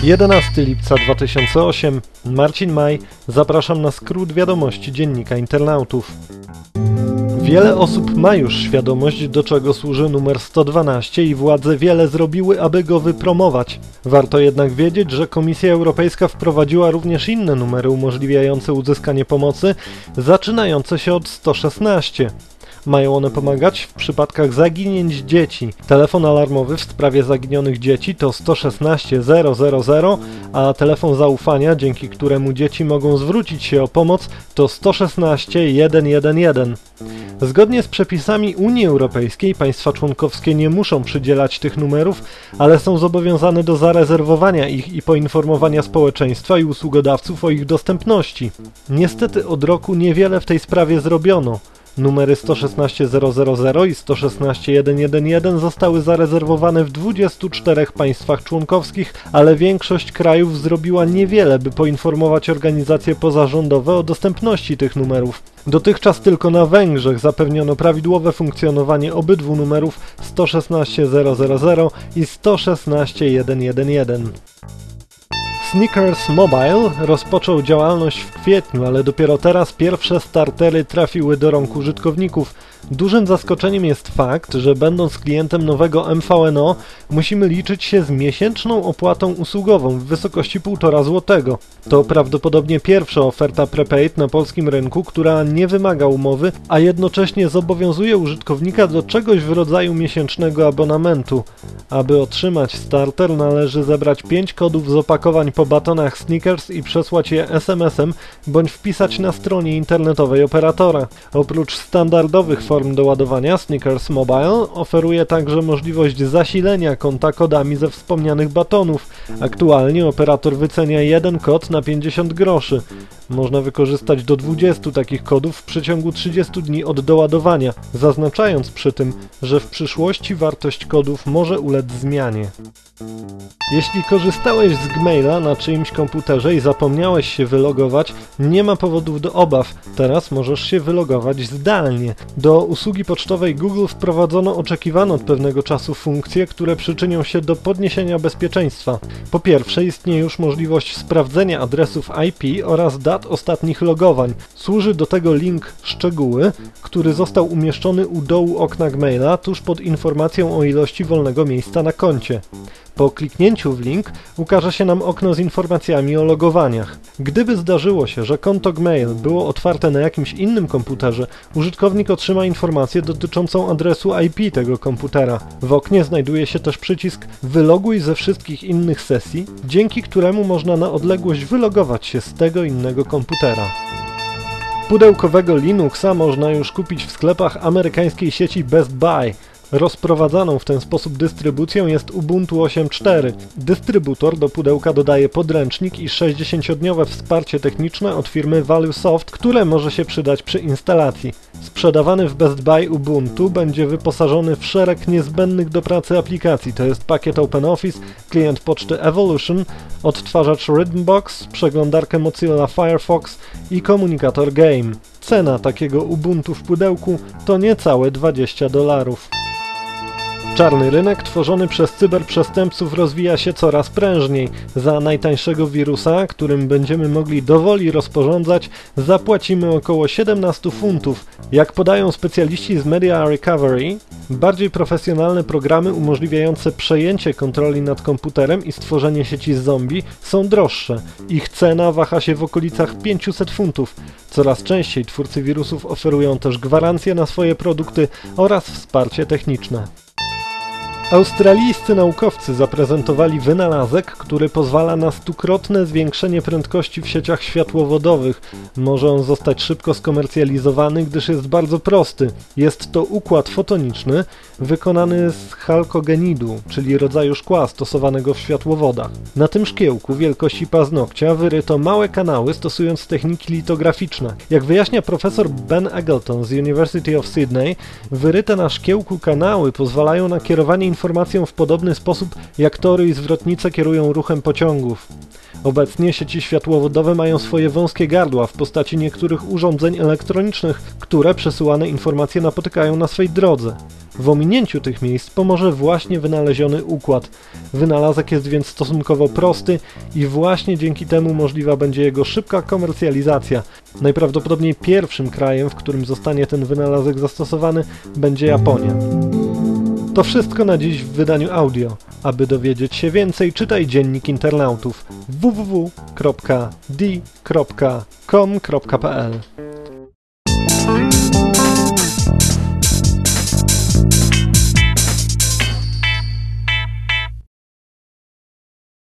11 lipca 2008, Marcin Maj, zapraszam na skrót wiadomości Dziennika Internautów. Wiele osób ma już świadomość, do czego służy numer 112 i władze wiele zrobiły, aby go wypromować. Warto jednak wiedzieć, że Komisja Europejska wprowadziła również inne numery umożliwiające uzyskanie pomocy, zaczynające się od 116. Mają one pomagać w przypadkach zaginięć dzieci. Telefon alarmowy w sprawie zaginionych dzieci to 116 000, a telefon zaufania, dzięki któremu dzieci mogą zwrócić się o pomoc, to 116 111. Zgodnie z przepisami Unii Europejskiej państwa członkowskie nie muszą przydzielać tych numerów, ale są zobowiązane do zarezerwowania ich i poinformowania społeczeństwa i usługodawców o ich dostępności. Niestety od roku niewiele w tej sprawie zrobiono. Numery 116 000 i 116 111 zostały zarezerwowane w 24 państwach członkowskich, ale większość krajów zrobiła niewiele, by poinformować organizacje pozarządowe o dostępności tych numerów. Dotychczas tylko na Węgrzech zapewniono prawidłowe funkcjonowanie obydwu numerów 116 000 i 116 111. Snickers Mobile rozpoczął działalność w kwietniu, ale dopiero teraz pierwsze startery trafiły do rąk użytkowników. Dużym zaskoczeniem jest fakt, że będąc klientem nowego MVNO musimy liczyć się z miesięczną opłatą usługową w wysokości 1,5 zł. To prawdopodobnie pierwsza oferta prepaid na polskim rynku, która nie wymaga umowy, a jednocześnie zobowiązuje użytkownika do czegoś w rodzaju miesięcznego abonamentu. Aby otrzymać starter, należy zebrać 5 kodów z opakowań po batonach Snickers i przesłać je SMS-em bądź wpisać na stronie internetowej operatora. Oprócz standardowych form doładowania, Snickers Mobile oferuje także możliwość zasilenia konta kodami ze wspomnianych batonów. Aktualnie operator wycenia jeden kod na 50 groszy. Można wykorzystać do 20 takich kodów w przeciągu 30 dni od doładowania, zaznaczając przy tym, że w przyszłości wartość kodów może ulec zmianie. Jeśli korzystałeś z Gmaila na czyimś komputerze i zapomniałeś się wylogować, nie ma powodów do obaw. Teraz możesz się wylogować zdalnie. Do usługi pocztowej Google wprowadzono oczekiwane od pewnego czasu funkcje, które przyczynią się do podniesienia bezpieczeństwa. Po pierwsze, istnieje już możliwość sprawdzenia adresów IP oraz dat ostatnich logowań. Służy do tego link szczegóły, który został umieszczony u dołu okna Gmaila tuż pod informacją o ilości wolnego miejsca na koncie. Po kliknięciu w link ukaże się nam okno z informacjami o logowaniach. Gdyby zdarzyło się, że konto Gmail było otwarte na jakimś innym komputerze, użytkownik otrzyma informację dotyczącą adresu IP tego komputera. W oknie znajduje się też przycisk Wyloguj ze wszystkich innych sesji, dzięki któremu można na odległość wylogować się z tego innego komputera. Pudełkowego Linuxa można już kupić w sklepach amerykańskiej sieci Best Buy. Rozprowadzaną w ten sposób dystrybucją jest Ubuntu 8.4. Dystrybutor do pudełka dodaje podręcznik i 60-dniowe wsparcie techniczne od firmy ValueSoft, które może się przydać przy instalacji. Sprzedawany w Best Buy Ubuntu będzie wyposażony w szereg niezbędnych do pracy aplikacji, to jest pakiet OpenOffice, klient poczty Evolution, odtwarzacz Rhythmbox, przeglądarkę Mozilla Firefox i komunikator Game. Cena takiego Ubuntu w pudełku to niecałe $20. Czarny rynek tworzony przez cyberprzestępców rozwija się coraz prężniej. Za najtańszego wirusa, którym będziemy mogli dowoli rozporządzać, zapłacimy około 17 funtów. Jak podają specjaliści z Media Recovery, bardziej profesjonalne programy umożliwiające przejęcie kontroli nad komputerem i stworzenie sieci zombie są droższe. Ich cena waha się w okolicach 500 funtów. Coraz częściej twórcy wirusów oferują też gwarancje na swoje produkty oraz wsparcie techniczne. Australijscy naukowcy zaprezentowali wynalazek, który pozwala na 100-krotne zwiększenie prędkości w sieciach światłowodowych. Może on zostać szybko skomercjalizowany, gdyż jest bardzo prosty. Jest to układ fotoniczny wykonany z chalkogenidu, czyli rodzaju szkła stosowanego w światłowodach. Na tym szkiełku wielkości paznokcia wyryto małe kanały, stosując techniki litograficzne. Jak wyjaśnia profesor Ben Eggleton z University of Sydney, wyryte na szkiełku kanały pozwalają na kierowanie informacjami informacją w podobny sposób, jak tory i zwrotnice kierują ruchem pociągów. Obecnie sieci światłowodowe mają swoje wąskie gardła w postaci niektórych urządzeń elektronicznych, które przesyłane informacje napotykają na swej drodze. W ominięciu tych miejsc pomoże właśnie wynaleziony układ. Wynalazek jest więc stosunkowo prosty i właśnie dzięki temu możliwa będzie jego szybka komercjalizacja. Najprawdopodobniej pierwszym krajem, w którym zostanie ten wynalazek zastosowany, będzie Japonia. To wszystko na dziś w wydaniu audio. Aby dowiedzieć się więcej, czytaj Dziennik Internautów www.d.com.pl